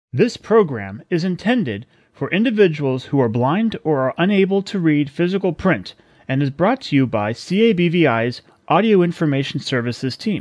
This program is intended for individuals who are blind or are unable to read physical print and is brought to you by CABVI's Audio Information Services team.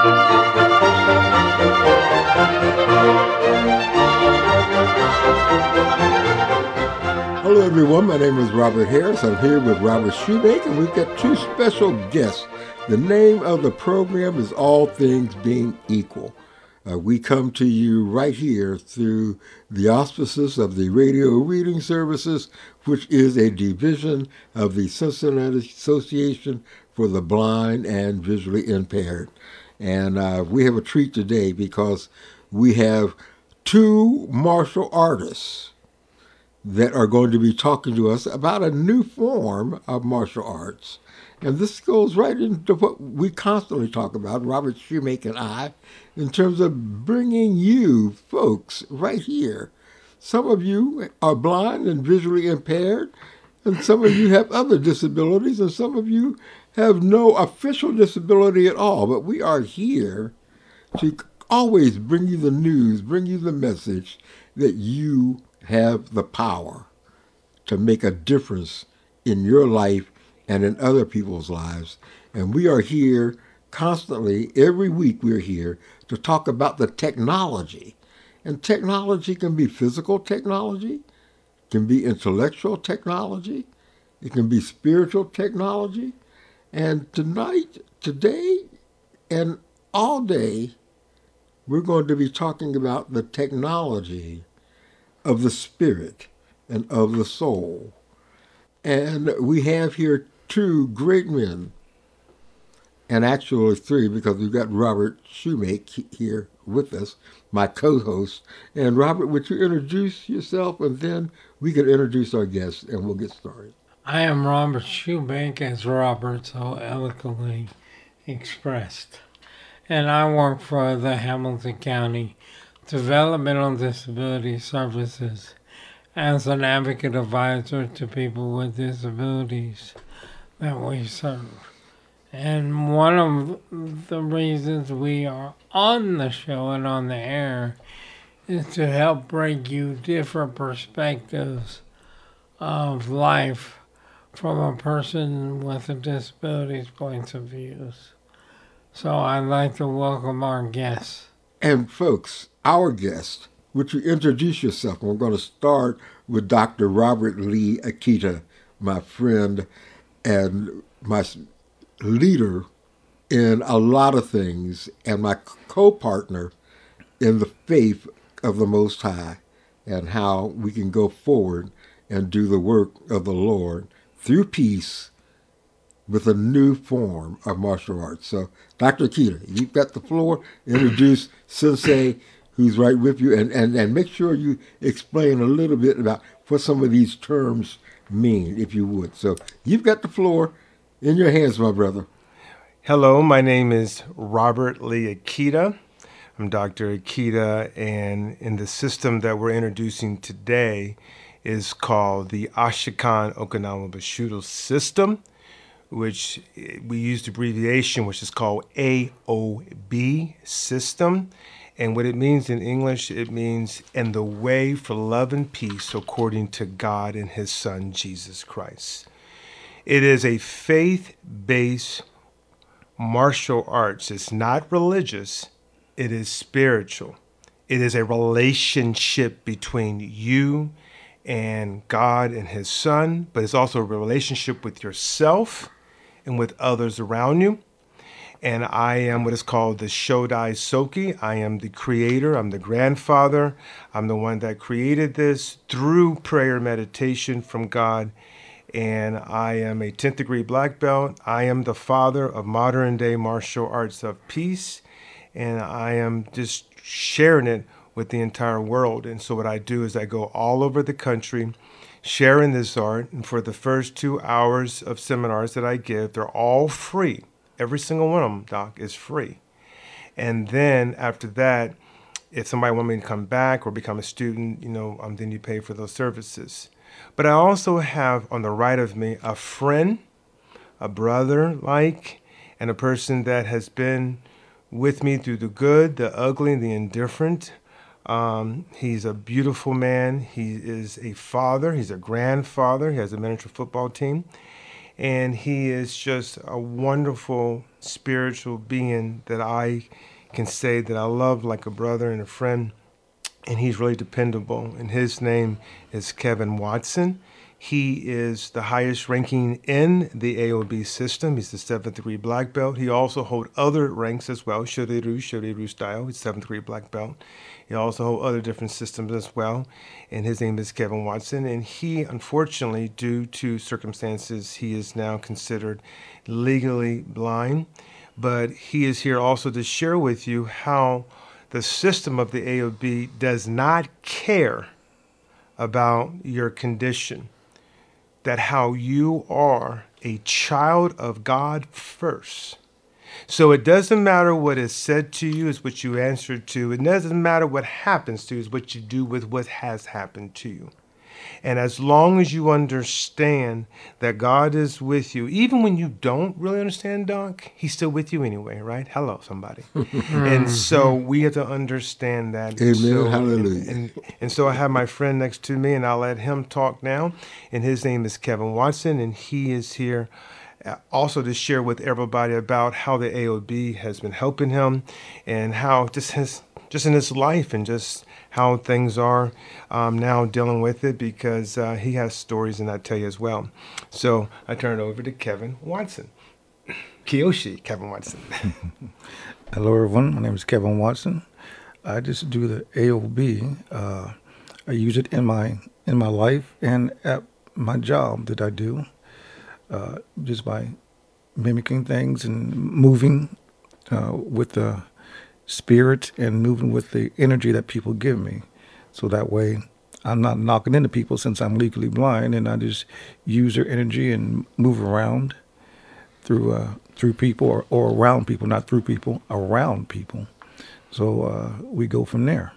Hello everyone, my name is Robert Harris. I'm here with Robert Shoemaker, and we've got two special guests. The name of the program is All Things Being Equal. We come to you right here through the auspices of the Radio Reading Services, which is a division of the Cincinnati Association for the Blind and Visually Impaired. And we have a treat today because we have two martial artists that are going to be talking to us about a new form of martial arts. And this goes right into what we constantly talk about, Robert Shoemaker and I, in terms of bringing you folks right here. Some of you are blind and visually impaired, and some of you have other disabilities, and some of you have no official disability at all. But we are here to always bring you the news, bring you the message that you have the power to make a difference in your life and in other people's lives. And we are here constantly, every week we're here to talk about the technology. And technology can be physical technology, can be intellectual technology, it can be spiritual technology. And tonight, today, and all day, we're going to be talking about the technology of the spirit and of the soul. And we have here two great men, and actually three, because we've got Robert Shoemaker here with us, my co-host. And Robert, would you introduce yourself, and then we can introduce our guests, and we'll get started. I am Robert Shoemaker, as Robert so eloquently expressed. And I work for the Hamilton County Developmental Disability Services as an advocate advisor to people with disabilities that we serve. And one of the reasons we are on the show and on the air is to help bring you different perspectives of life from a person with a disability's points of views. So I'd like to welcome our guests. And folks, our guest, would you introduce yourself? We're going to start with Dr. Robert Lee Akita, my friend and my leader in a lot of things, and my co-partner in the faith of the Most High, and how we can go forward and do the work of the Lord through peace with a new form of martial arts. So, Dr. Akita, you've got the floor. Introduce Sensei, who's right with you, and make sure you explain a little bit about what some of these terms mean, if you would. So, you've got the floor in your hands, my brother. Hello, my name is Robert Lee Akita. I'm Dr. Akita, and in the system that we're introducing today is called the Ashikan Okinawa Bushido system, which we use the abbreviation, which is called AOB system. And what it means in English, it means in the way for love and peace according to God and his son, Jesus Christ. It is a faith-based martial arts. It's not religious, it is spiritual. It is a relationship between you and God and his son, but it's also a relationship with yourself and with others around you. And I am what is called the Shodai Soki. I am the creator. I'm the grandfather. I'm the one that created this through prayer meditation from God. And I am a 10th degree black belt. I am the father of modern day martial arts of peace. And I am just sharing it with the entire world. And so what I do is I go all over the country sharing this art. And for the first 2 hours of seminars that I give, they're all free. Every single one of them, Doc, is free. And then after that, if somebody wants me to come back or become a student, then you pay for those services. But I also have on the right of me a friend, a brother and a person that has been with me through the good, the ugly, and the indifferent He's a beautiful man. He is a father. He's a grandfather. He has a miniature football team. And he is just a wonderful spiritual being that I can say that I love like a brother and a friend. And he's really dependable. And his name is Kevin Watson. He is the highest ranking in the AOB system. He's the 7th degree black belt. He also holds other ranks as well, Shuriru style. He's 7th degree black belt. He also holds other different systems as well. And his name is Kevin Watson. And he, unfortunately, due to circumstances, he is now considered legally blind. But he is here also to share with you how the system of the AOB does not care about your condition. That how you are a child of God first. So it doesn't matter what is said to you, is what you answer to. It doesn't matter what happens to you, is what you do with what has happened to you. And as long as you understand that God is with you, even when you don't really understand, Doc, he's still with you anyway, right? Hello, somebody. And so we have to understand that. Amen. So, Hallelujah. And so I have my friend next to me, and I'll let him talk now. And his name is Kevin Watson, and he is here also to share with everybody about how the AOB has been helping him and how just in his life and just how things are now dealing with it, because he has stories, and I tell you as well. So I turn it over to Kevin Watson. Kiyoshi, Kevin Watson. Hello, everyone. My name is Kevin Watson. I just do the AOB. I use it in my life and at my job that I do, just by mimicking things and moving with the spirit and moving with the energy that people give me. So that way I'm not knocking into people since I'm legally blind, and I just use their energy and move around through people or around people, not through people, around people. So we go from there.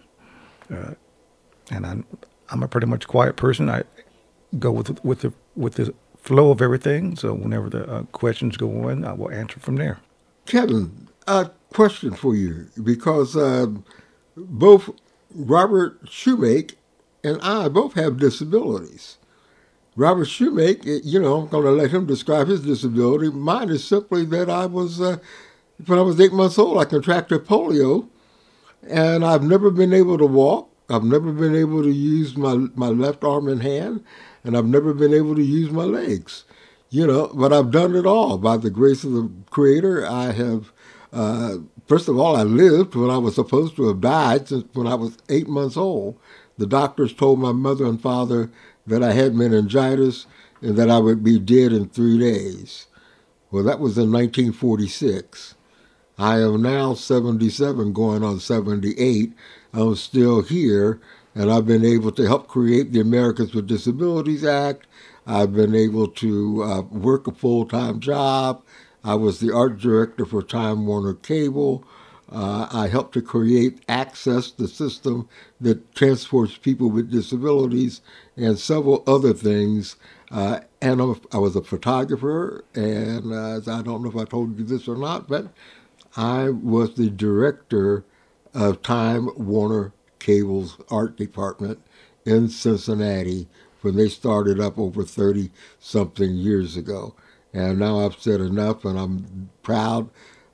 And I'm a pretty much quiet person. I go with the flow of everything. So whenever the questions go on, I will answer from there. Kevin, a question for you, because both Robert Shoemake and I both have disabilities. Robert Shoemake, I'm going to let him describe his disability. Mine is simply that I was, when I was 8 months old, I contracted polio, and I've never been able to walk. I've never been able to use my left arm and hand, and I've never been able to use my legs. But I've done it all by the grace of the Creator. I have, first of all, I lived when I was supposed to have died since when I was 8 months old. The doctors told my mother and father that I had meningitis and that I would be dead in 3 days. Well, that was in 1946. I am now 77, going on 78. I'm still here, and I've been able to help create the Americans with Disabilities Act. I've been able to work a full-time job. I was the art director for Time Warner Cable. I helped to create Access, the system that transports people with disabilities, and several other things. And I was a photographer, and I don't know if I told you this or not, but I was the director of Time Warner Cable's art department in Cincinnati when they started up over 30-something years ago. And now I've said enough, and I'm proud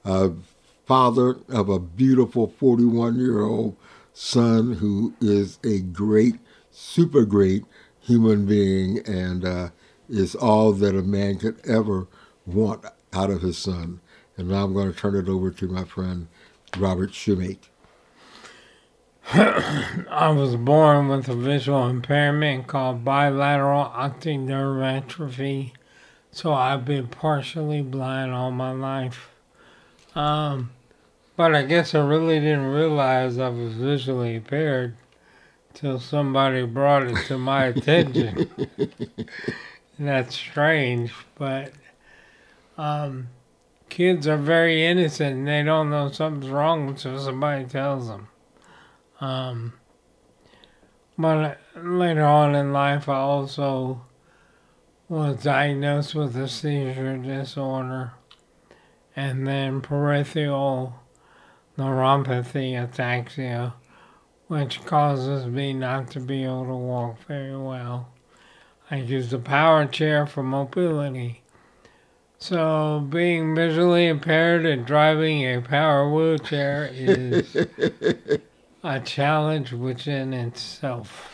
father of a beautiful 41-year-old son who is a great, super great human being, and is all that a man could ever want out of his son. And now I'm going to turn it over to my friend, Robert Shoemake. I was born with a visual impairment called bilateral optic nerve atrophy, so I've been partially blind all my life. But I guess I really didn't realize I was visually impaired till somebody brought it to my attention. That's strange, but kids are very innocent and they don't know something's wrong until somebody tells them. But later on in life, I also was diagnosed with a seizure disorder and then peripheral neuropathy ataxia, which causes me not to be able to walk very well. I use the power chair for mobility. So being visually impaired and driving a power wheelchair is a challenge within itself.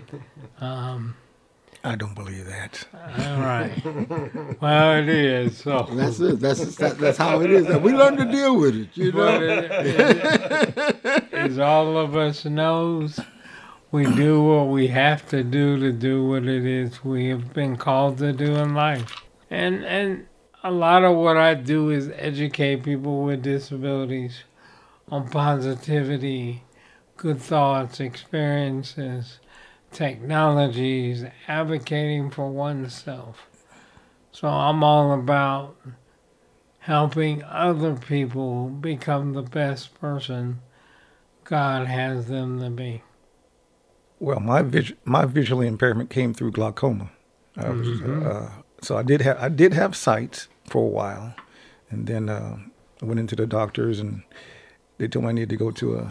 I don't believe that. All right. Well, it is. So That's it. That's how it is. And we learn to deal with it, you but know. as all of us knows, we do what we have to do what it is we have been called to do in life. And a lot of what I do is educate people with disabilities on positivity, good thoughts, experiences, technologies, advocating for oneself. So I'm all about helping other people become the best person God has them to be. Well, my visual impairment came through glaucoma. So I did have sight for a while, and then I went into the doctors, and they told me I needed to go to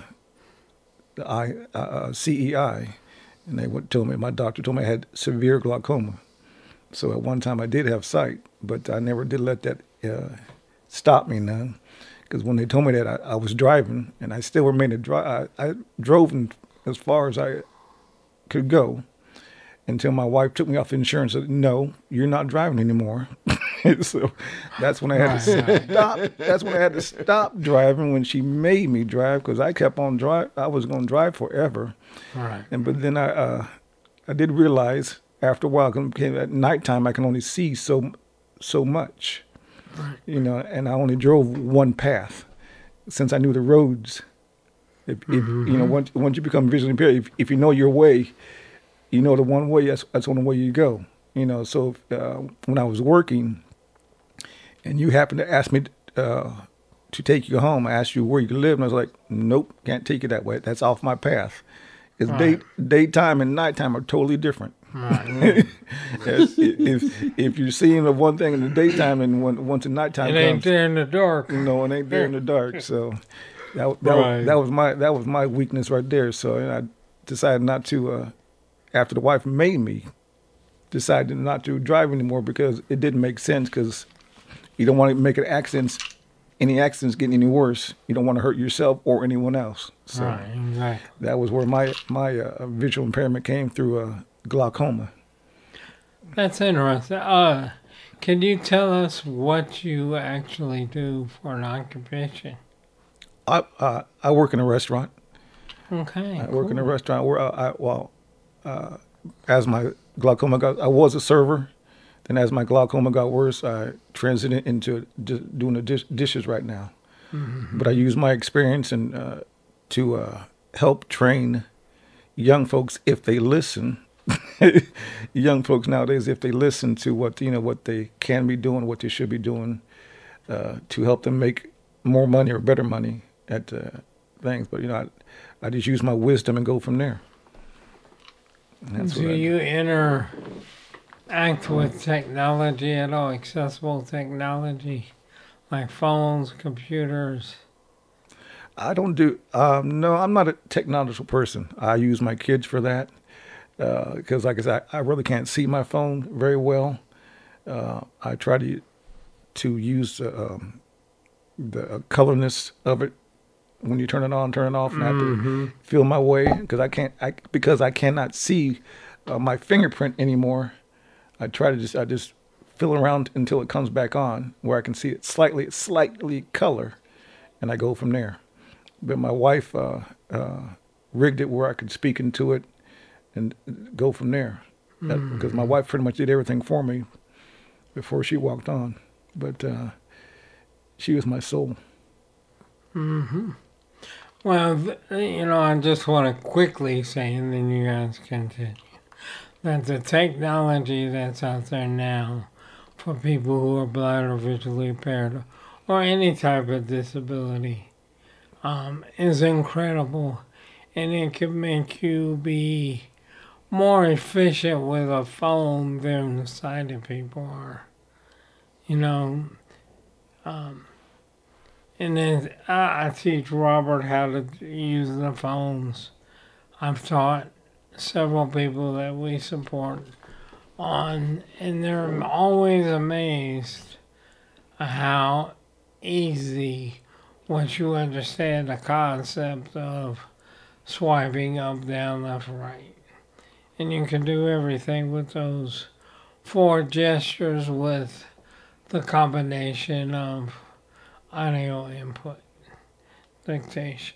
the CEI, and my doctor told me I had severe glaucoma. So at one time I did have sight, but I never did let that stop me none, because when they told me that, I was driving, and I still remained a drive. I drove as far as I could go until my wife took me off insurance and said, "No, you're not driving anymore." So that's when I had to stop. That's when I had to stop driving, when she made me drive, because I kept on drive. I was going to drive forever. Right. But then I did realize after a while, 'cause at nighttime I can only see so much, Right. and I only drove one path, since I knew the roads. If once you become visually impaired, if you know your way, you know the one way. That's the only way you go. So when I was working, and you happened to ask me to take you home, I asked you where you live, and I was like, "Nope, can't take you that way. That's off my path." Because Right. daytime and nighttime are totally different. Right. if you're seeing the one thing in the daytime, and once the nighttime It ain't comes, there in the dark. it ain't there in the dark. So that Right. was my weakness right there. So I decided not to. After the wife made me, decided not to drive anymore, because it didn't make sense. Because you don't want to make any accidents getting any worse. You don't want to hurt yourself or anyone else. So Right. Exactly. that was where my visual impairment came through glaucoma. That's interesting. Can you tell us what you actually do for an occupation? I work in a restaurant. Okay. I work in a restaurant where as my glaucoma I was a server. Then as my glaucoma got worse, I transited into just doing the dishes right now. Mm-hmm. But I use my experience to help train young folks, if they listen. Young folks nowadays, if they listen to what they can be doing, what they should be doing, to help them make more money or better money at things. But I just use my wisdom and go from there. Do you interact with technology at all? Accessible technology, like phones, computers? I don't do. No, I'm not a technological person. I use my kids for that, because, like I said, I really can't see my phone very well. I try to use the colorness of it when you turn it on, turn it off, and I have to feel my way, because I cannot see my fingerprint anymore. I just feel around until it comes back on, where I can see it slightly color, and I go from there. But my wife rigged it where I could speak into it and go from there, because my wife pretty much did everything for me before she walked on. But she was my soul. Mm-hmm. Well, I just want to quickly say, and then you guys continue, that the technology that's out there now for people who are blind or visually impaired or any type of disability is incredible, and it can make you be more efficient with a phone than sighted people are. And then I teach Robert how to use the phones I've taught several people that we support on, and they're always amazed at how easy, once you understand the concept of swiping up, down, left, right. And you can do everything with those 4 gestures with the combination of audio input, dictation.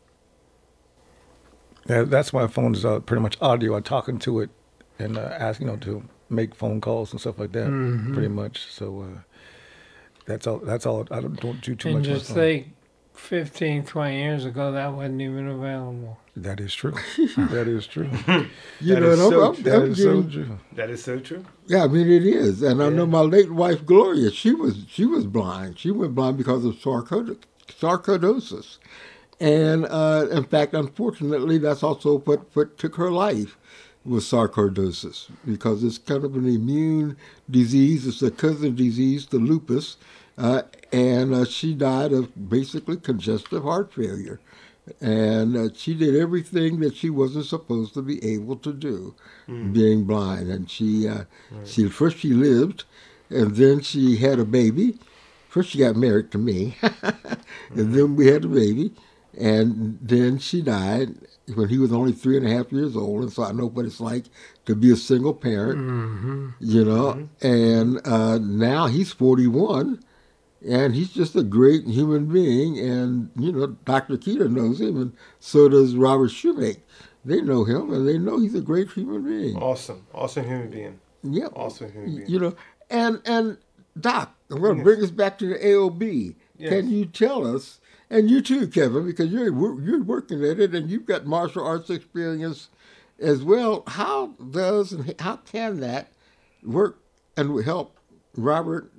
Yeah, that's why phone is pretty much audio. I'm talking to it and ask, to make phone calls and stuff like that, pretty much. So that's all. That's all. I don't do too And much. just think, 15, 20 years ago, that wasn't even available. That is true. That is true. You That know, is and so I'm That is so getting, true. That is so true. yeah, I mean it is, and I know Yeah. my late wife Gloria. She was blind. She went blind because of sarcoidosis, and in fact, unfortunately, that's also what took her life was sarcoidosis because it's kind of an immune disease. It's a cousin disease to lupus, and she died of basically congestive heart failure. And she did everything that she wasn't supposed to be able to do, being blind. And she first she lived, and then she had a baby. First she got married to me, and then we had a baby, and then she died when he was only 3.5 years old. And so I know what it's like to be a single parent, And now he's 41. And he's just a great human being, and Dr. Keita knows him, and so does Robert Shoemake. They know him, and they know he's a great human being. Awesome human being. Yep. Awesome human being. And Doc, I'm going to Yes. bring us back to the AOB. Yes. Can you tell us, and you too, Kevin, because you're working at it, and you've got martial arts experience as well. How can that work and help Robert,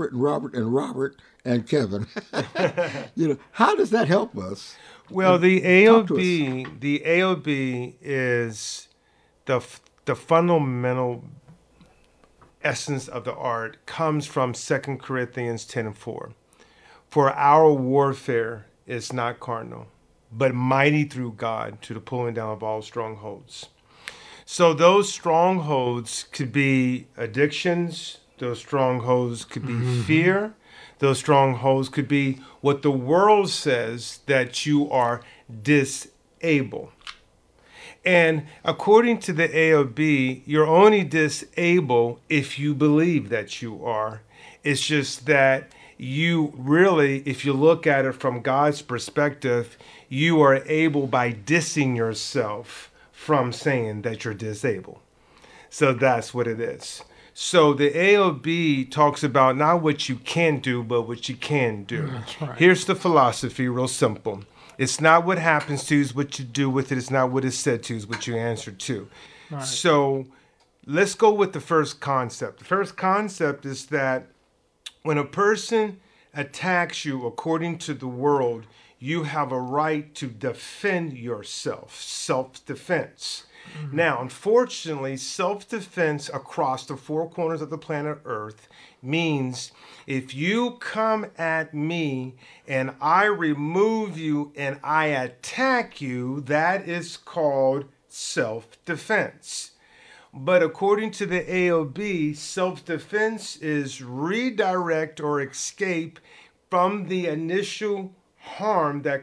and Kevin? How does that help us? Well, the Talk to us. AOB is the fundamental essence of the art comes from 2 Corinthians 10:4. For our warfare is not carnal, but mighty through God to the pulling down of all strongholds. So those strongholds could be addictions. Those strongholds could be fear. Those strongholds could be what the world says that you are disabled. And according to the AOB, you're only disabled if you believe that you are. It's just that you really, if you look at it from God's perspective, you are able by dissing yourself from saying that you're disabled. So that's what it is. So the AOB talks about not what you can do, but what you can do. That's right. Here's the philosophy, real simple. It's not what happens to you, it's what you do with it. It's not what is said to you, it's what you answer to. Right. So let's go with the first concept. The first concept is that when a person attacks you according to the world, you have a right to defend yourself, self-defense. Now, unfortunately, self-defense across the 4 corners of the planet Earth means if you come at me and I remove you and I attack you, that is called self-defense. But according to the AOB, self-defense is redirect or escape from the initial harm that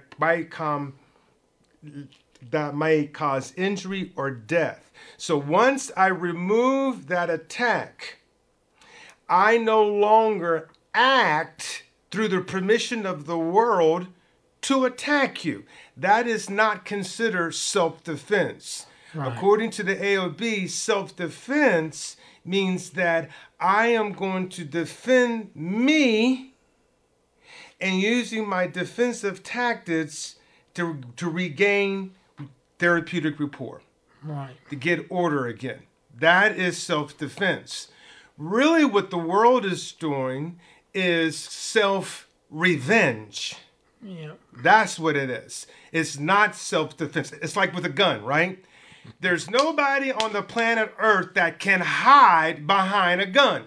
may cause injury or death. So once I remove that attack, I no longer act through the permission of the world to attack you. That is not considered self-defense. Right. According to the AOB, self-defense means that I am going to defend me and using my defensive tactics to regain therapeutic rapport, Right. to get order again. That is self-defense. Really what the world is doing is self-revenge. Yeah. That's what it is. It's not self-defense. It's like with a gun, right? There's nobody on the planet Earth that can hide behind a gun.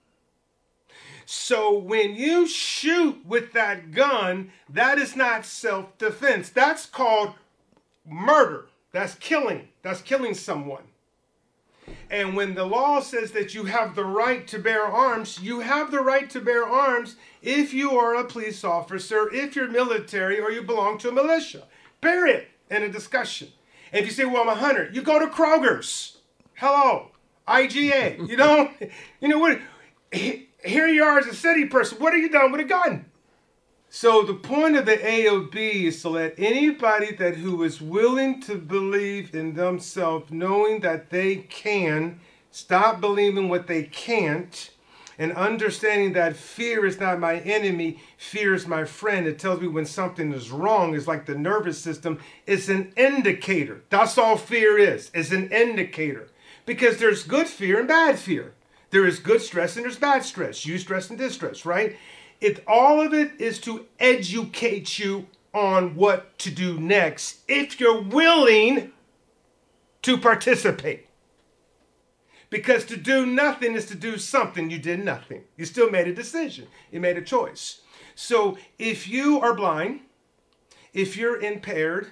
So when you shoot with that gun, that is not self-defense. That's called murder. That's killing. That's killing someone. And when the law says that you have the right to bear arms, you have the right to bear arms if you are a police officer, if you're military, or you belong to a militia. Period. End of discussion. And if you say, well, I'm a hunter, you go to Kroger's. Hello. IGA. You know what? Here you are as a city person. What are you doing with a gun? So the point of the AOB is to let anybody who is willing to believe in themselves, knowing that they can, stop believing what they can't, and understanding that fear is not my enemy, fear is my friend. It tells me when something is wrong. It's like the nervous system. It's an indicator. That's all fear is. It's an indicator. Because there's good fear and bad fear. There is good stress and there's bad stress. Eustress and distress, right? All of it is to educate you on what to do next if you're willing to participate. Because to do nothing is to do something. You did nothing. You still made a decision. You made a choice. So if you are blind, if you're impaired,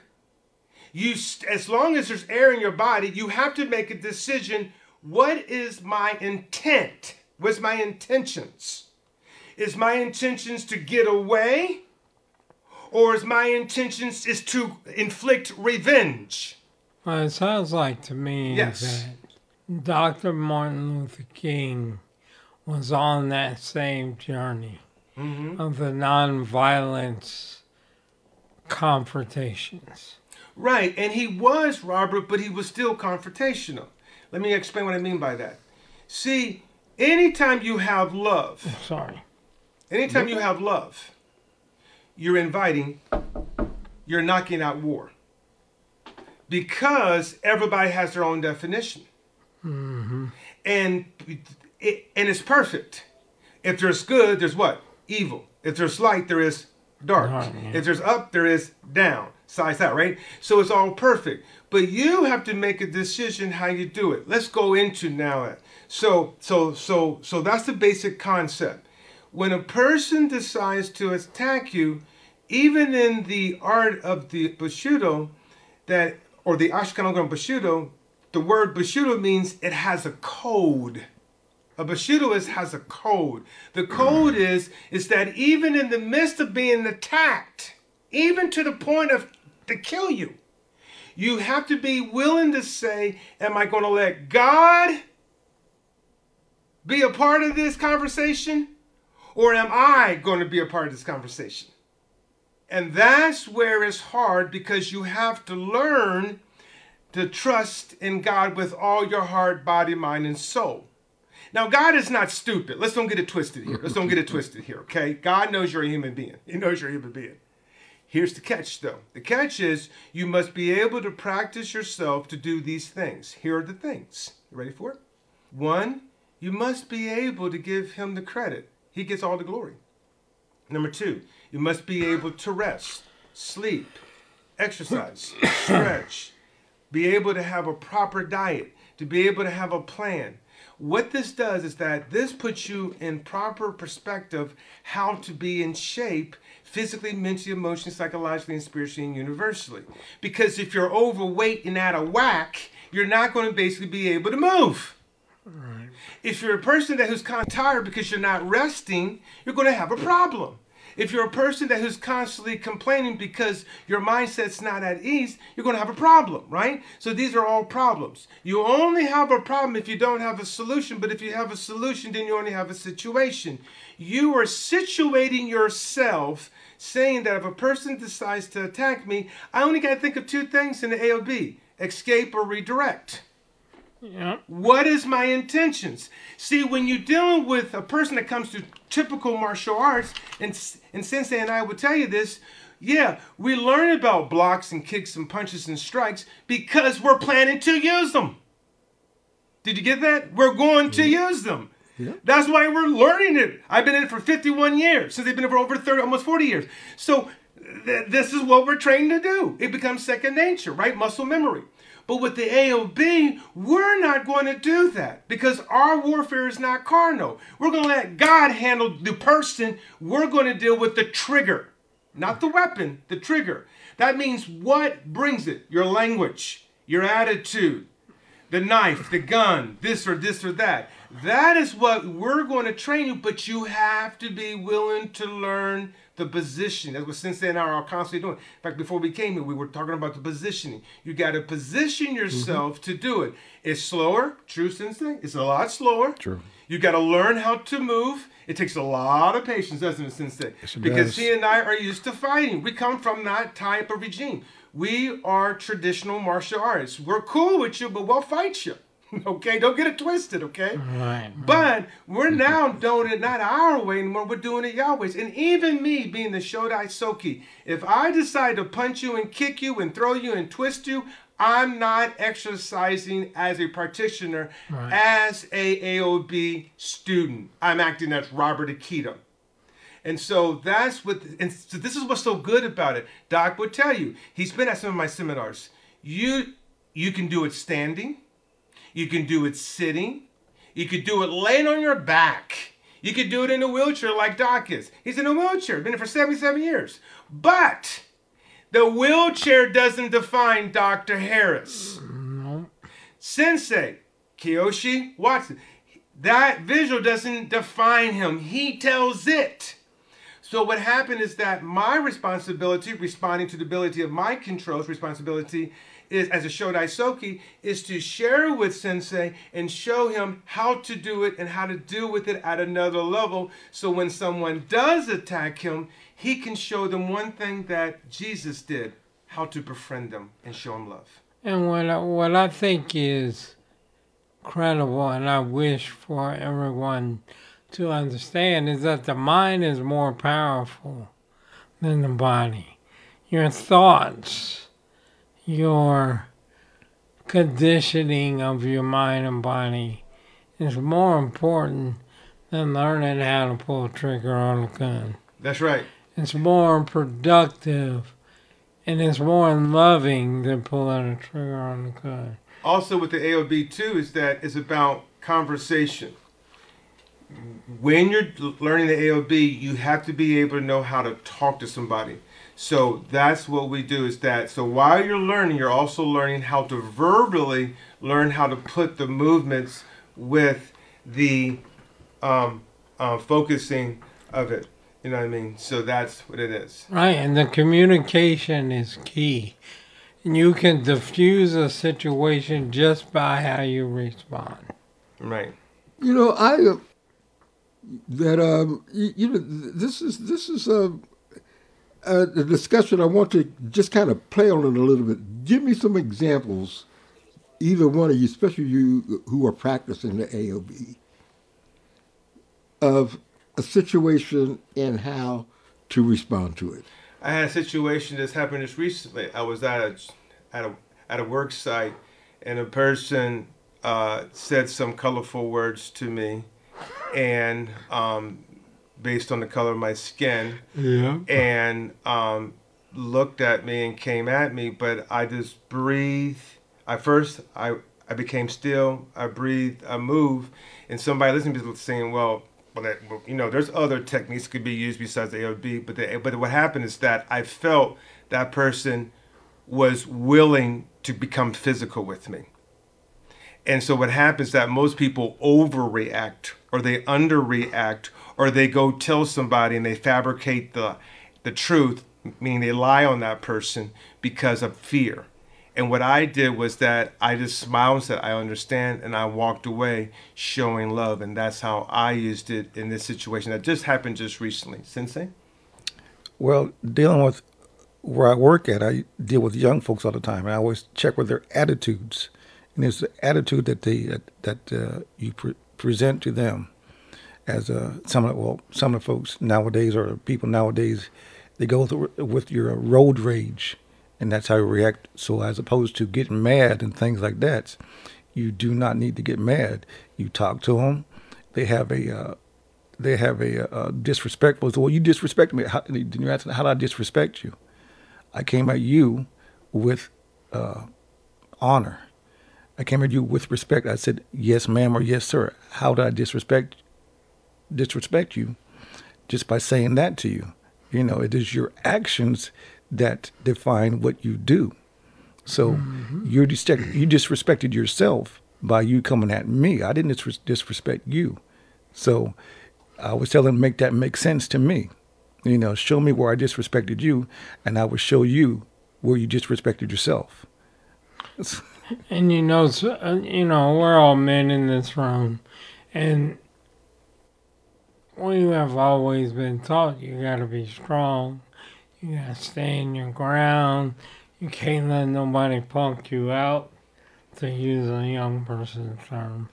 as long as there's air in your body, you have to make a decision. What is my intent? What's my intentions? Is my intentions to get away? Or is my intentions is to inflict revenge? Well, it sounds like to me that Dr. Martin Luther King was on that same journey of the nonviolence confrontations. Right, and he was, Robert, but he was still confrontational. Let me explain what I mean by that. See, anytime you have love, anytime you have love, you're inviting, you're knocking out war. Because everybody has their own definition. And it's perfect. If there's good, there's what? Evil. If there's light, there is dark. If there's up, there is down. Size that, right? So it's all perfect. But you have to make a decision how you do it. Let's go into now that. So that's the basic concept. When a person decides to attack you, even in the art of the Bushido, or the Ashkenaz Bushido, the word Bushido means it has a code. A Bushido has a code. The code is that even in the midst of being attacked, even to the point of to kill you, you have to be willing to say, am I going to let God be a part of this conversation? Or am I going to be a part of this conversation? And that's where it's hard, because you have to learn to trust in God with all your heart, body, mind, and soul. Now, God is not stupid. Let's don't get it twisted here. Okay? God knows you're a human being. He knows you're a human being. Here's the catch, though. The catch is you must be able to practice yourself to do these things. Here are the things. You ready for it? 1, you must be able to give him the credit. He gets all the glory. Number 2, you must be able to rest, sleep, exercise, stretch, be able to have a proper diet, to be able to have a plan. What this does is that this puts you in proper perspective how to be in shape physically, mentally, emotionally, psychologically, and spiritually, and universally. Because if you're overweight and out of whack, you're not going to basically be able to move. Right. If you're a person who's tired because you're not resting, you're going to have a problem. If you're a person who's constantly complaining because your mindset's not at ease, you're going to have a problem, right? So these are all problems. You only have a problem if you don't have a solution, but if you have a solution, then you only have a situation. You are situating yourself, saying that if a person decides to attack me, I only got to think of 2 things in the AOB: escape or redirect. Yeah. What is my intentions? See, when you're dealing with a person that comes to typical martial arts, and Sensei and I will tell you this, we learn about blocks and kicks and punches and strikes because we're planning to use them. Did you get that? We're going to use them. Yeah. That's why we're learning it. I've been in it for 51 years, since they've been in it for over 30, almost 40 years. So this is what we're trained to do. It becomes second nature, right? Muscle memory. But with the AOB, we're not going to do that because our warfare is not carnal. We're going to let God handle the person. We're going to deal with the trigger, not the weapon, the trigger. That means what brings it? Your language. your attitude, the knife, the gun, this or that. That is what we're going to train you, but you have to be willing to learn the position. That's what Sensei and I are constantly doing. In fact, before we came here, we were talking about the positioning. You got to position yourself to do it. It's slower, true, Sensei. It's a lot slower. True. You got to learn how to move. It takes a lot of patience, doesn't it, Sensei? Yes, it because does. he and I are used to fighting. We come from that type of regime. We are traditional martial artists. We're cool with you, but we'll fight you. Okay, don't get it twisted, okay? Right. But we're now doing it not our way anymore, we're doing it Yahweh's. And even me being the Shodai Soki, if I decide to punch you and kick you and throw you and twist you, I'm not exercising as a practitioner, as a AOB student. I'm acting as Robert Akita. And so that's what, and so this is what's so good about it. Doc would tell you, he's been at some of my seminars. You can do it standing. You can do it sitting. You could do it laying on your back. You could do it in a wheelchair like Doc is. He's in a wheelchair, been in for 77 years. But the wheelchair doesn't define Dr. Harris. No. Sensei, Kiyoshi Watson, that visual doesn't define him. He tells it. So what happened is that my responsibility, responding to the ability of my controls, responsibility is, as a Shodai Soki, is to share with Sensei and show him how to do it and how to deal with it at another level. So when someone does attack him, he can show them one thing that Jesus did, how to befriend them and show them love. And what I think is credible, and I wish for everyone to understand, is that the mind is more powerful than the body. Your thoughts, your conditioning of your mind and body is more important than learning how to pull a trigger on a gun. That's right. It's more productive and it's more loving than pulling a trigger on a gun. Also with the AOB too is that it's about conversation. When you're learning the AOB, you have to be able to know how to talk to somebody. So that's what we do is that. So while you're learning, you're also learning how to verbally learn how to put the movements with the focusing of it. You know what I mean? So that's what it is. Right, and the communication is key. And you can diffuse a situation just by how you respond. Right. You know, this is a discussion I want to just kind of play on it a little bit. Give me some examples, either one of you, especially you who are practicing the AOB, of a situation and how to respond to it. I had a situation that's happened just recently. I was at a work site, and a person said some colorful words to me, and based on the color of my skin, and looked at me and came at me. But I just breathed. At first, I became still. I breathed. I moved, and somebody listening to me was saying, "Well, you know, there's other techniques that could be used besides the AOB." But what happened is that I felt that person was willing to become physical with me. And so what happens is that most people overreact, or they underreact, or they go tell somebody and they fabricate the truth, meaning they lie on that person because of fear. And what I did was that I just smiled and said, "I understand," and I walked away showing love. And that's how I used it in this situation. That just happened just recently. Sensei? Well, dealing with where I work at, I deal with young folks all the time, and I always check with their attitudes. And it's the attitude that you present to them. As some of the folks nowadays, or people nowadays, they go with your road rage, and that's how you react. So as opposed to getting mad and things like that, you do not need to get mad. You talk to them. They have a disrespectful. So, well, you disrespect me. Then you ask, how did I disrespect you? I came at you with honor. I came at you with respect. I said, "Yes, ma'am," or "Yes, sir." How did I disrespect you? Just by saying that to you. You know, it is your actions that define what you do. So you disrespected yourself by you coming at me. I didn't disrespect you. So I was telling him, make that make sense to me. You know, show me where I disrespected you, and I would show you where you disrespected yourself. And we're all men in this room, and we have always been taught you got to be strong, you got to stand your ground, you can't let nobody punk you out, to use a young person's term.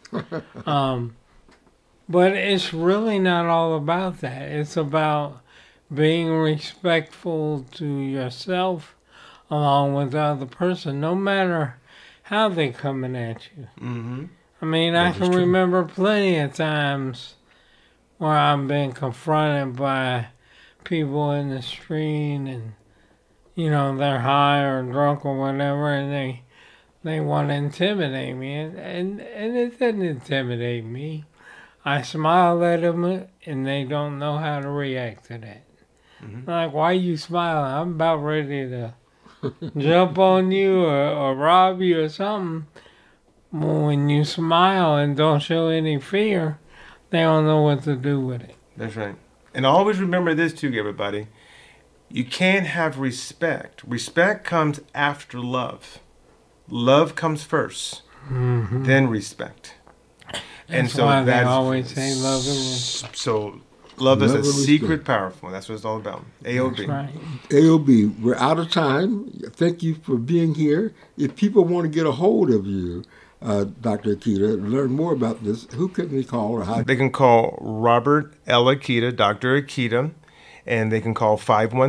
But it's really not all about that. It's about being respectful to yourself along with the other person, no matter how they coming at you. Mm-hmm. I mean, I can remember plenty of times where I've been confronted by people in the street and, they're high or drunk or whatever, and they want to intimidate me. And it doesn't intimidate me. I smile at them and they don't know how to react to that. Mm-hmm. Like, why you smiling? I'm about ready to jump on you or rob you or something. Well, when you smile and don't show any fear, they don't know what to do with it. That's right. And always remember this too, everybody. You can't have respect. Respect comes after love. Love comes first, then respect. That's why they always say love and so love is a secret powerful. That's what it's all about. AOB. That's right. AOB, we're out of time. Thank you for being here. If people want to get a hold of you, Dr. Akita, learn more about this, who can they call or how? They can call Robert L. Akita, Dr. Akita, and they can call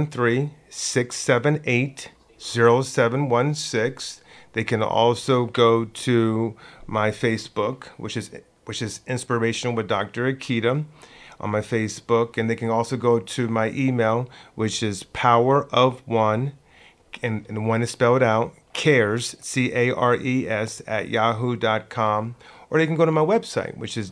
513-678-0716. They can also go to my Facebook, which is Inspirational with Dr. Akita on my Facebook, and they can also go to my email, which is powerof1, and one is spelled out, cares, CARES, @yahoo.com, or they can go to my website, which is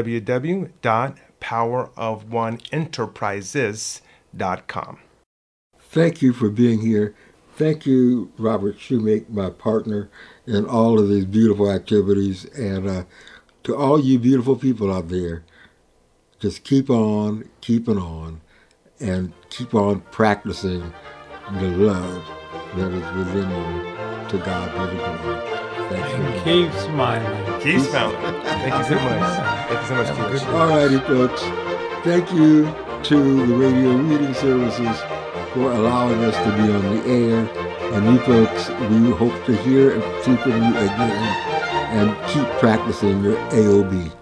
www.powerofoneenterprises.com. Thank you for being here. Thank you, Robert Shoemake, my partner in all of these beautiful activities. And to all you beautiful people out there, just keep on keeping on and keep on practicing the love that is within you. To God be the glory. Thank you. Keep smiling. Keep smiling. Thank you so much. Thank you so much, Keith. All righty, folks. Thank you to the Radio Reading Services for allowing us to be on the air. And you folks, we hope to hear and see from you again. And keep practicing your AOB.